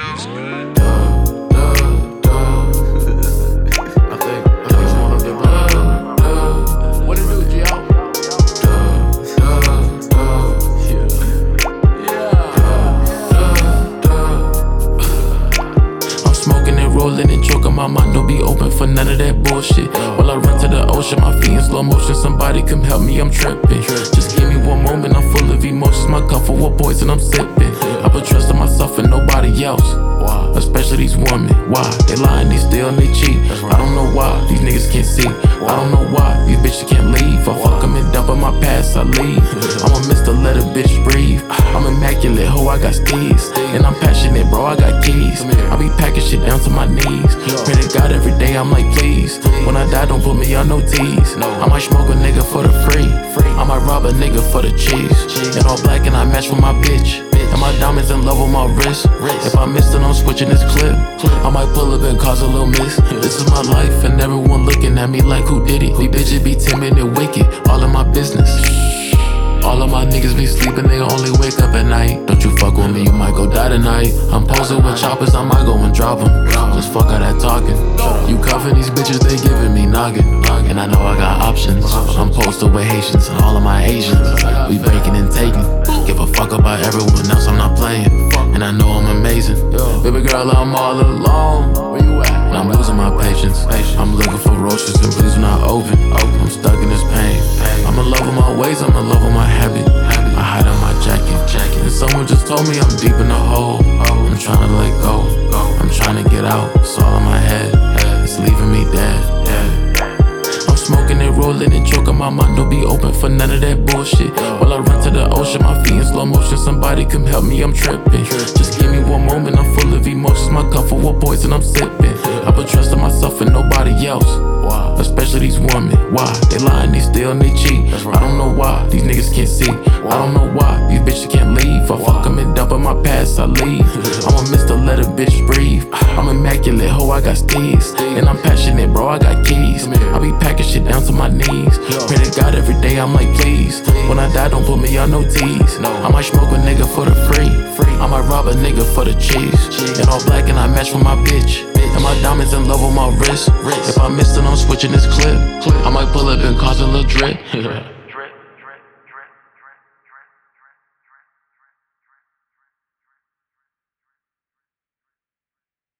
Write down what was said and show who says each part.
Speaker 1: What it do, G.O.?
Speaker 2: I'm smoking and rolling and choking, my mind don't be open for none of that bullshit. While I run to the ocean, my feet in slow motion, somebody come help me, I'm tripping. Just give me one moment, I'm full of emotions, my cup full of poison, I'm sipping. I put trust in myself and nobody else. Especially these women, why? They lying, they steal and they cheat. I don't know why, these niggas can't see. I don't know why, these bitches can't leave. I fuck them and dump in my past, I leave. I'ma miss to let a bitch breathe. I'm immaculate, ho, I got steez. And I'm passionate, bro, I got keys. I be packing shit down to my knees. Pray to God every day, I'm like, please. When I die, don't put me on no tees. I might smoke a nigga for the free. I might rob a nigga for the cheese. And all black and I match with my bitch. And my diamonds in love with my wrist. If I miss it, I'm switching this clip. I might pull up and cause a little miss. This is my life and everyone looking at me like who did it. These bitches be timid and wicked, all in my business. All of my niggas be sleeping, they only wake up at night. Don't you fuck with me, you might go die tonight. I'm posing with choppers, I might go and drop them. Just fuck all that talking. You cuffing these bitches, they giving me noggin. And I know I got options. I'm posted with Haitians and all of my Asians. We breaking and taking. Give a fuck about everyone else, I'm not playing. And I know I'm amazing. Baby girl, I'm all alone. Where you at? And I'm losing my patience. I'm looking for roaches and please do not open. I'm stuck in this pain. I'm in love with my ways, I'm in love with my habit. I hide on my jacket. And someone just told me I'm deep in the hole. I'm trying to let go. I'm trying to get out. It's all in my head. It's leaving me dead. I'm smoking and rolling and choking, my mind don't be open for none of that bullshit. While I run to the ocean, my feet in slow motion, somebody come help me, I'm tripping. Just give me one moment, I'm full of emotions, my cup full of poison, I'm sipping. I put trust in myself and nobody else. Especially these women, why? They lying, they steal and they cheat. I don't know why, these niggas can't see. I don't know why, these bitches can't leave. I fuck them and dump in my past, I leave. I'ma miss to let a bitch breathe. I'm immaculate, ho, I got steez. And I'm passionate, bro, I got keys. I be packing shit down to my knees. Pray to God every day, I'm like, please. When I die, don't put me on no tees. I might smoke a nigga for the free. I might rob a nigga for the cheese. And all black and I match with my bitch. And my diamonds in love with my wrist. If I miss it, I'm switching this clip. I might pull up and cause a little drip.